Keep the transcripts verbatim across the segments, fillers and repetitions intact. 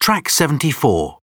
Track seventy-four.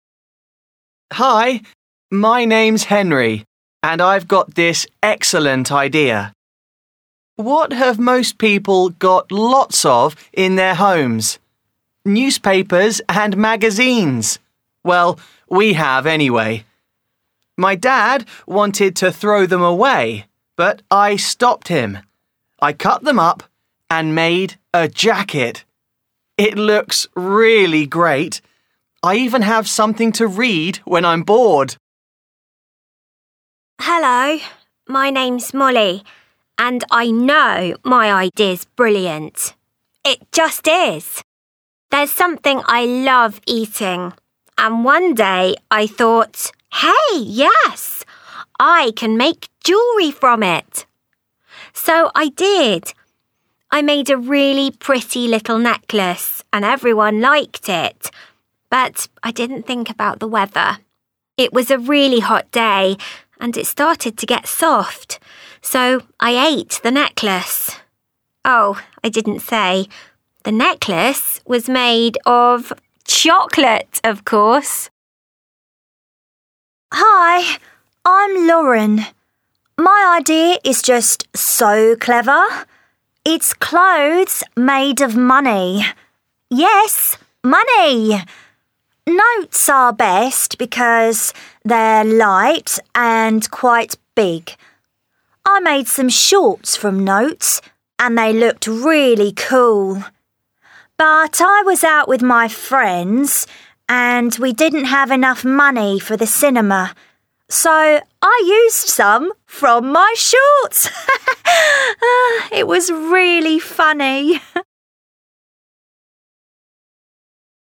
Hi, my name's Henry, and I've got this excellent idea. What have most people got lots of in their homes? Newspapers and magazines. Well, we have anyway. My dad wanted to throw them away, but I stopped him. I cut them up and made a jacket. It looks really great. I even have something to read when I'm bored. Hello, my name's Molly, and I know my idea's brilliant. It just is. There's something I love eating, and one day I thought, hey, yes, I can make jewellery from it. So I did. I made a really pretty little necklace, and everyone liked it. But I didn't think about the weather. It was a really hot day, and it started to get soft. So I ate the necklace. Oh, I didn't say. The necklace was made of chocolate, of course. Hi, I'm Lauren. My idea is just so clever. It's clothes made of money. Yes, money. Notes are best because they're light and quite big. I made some shorts from notes and they looked really cool. But I was out with my friends and we didn't have enough money for the cinema. So I used some from my shorts. It was really funny.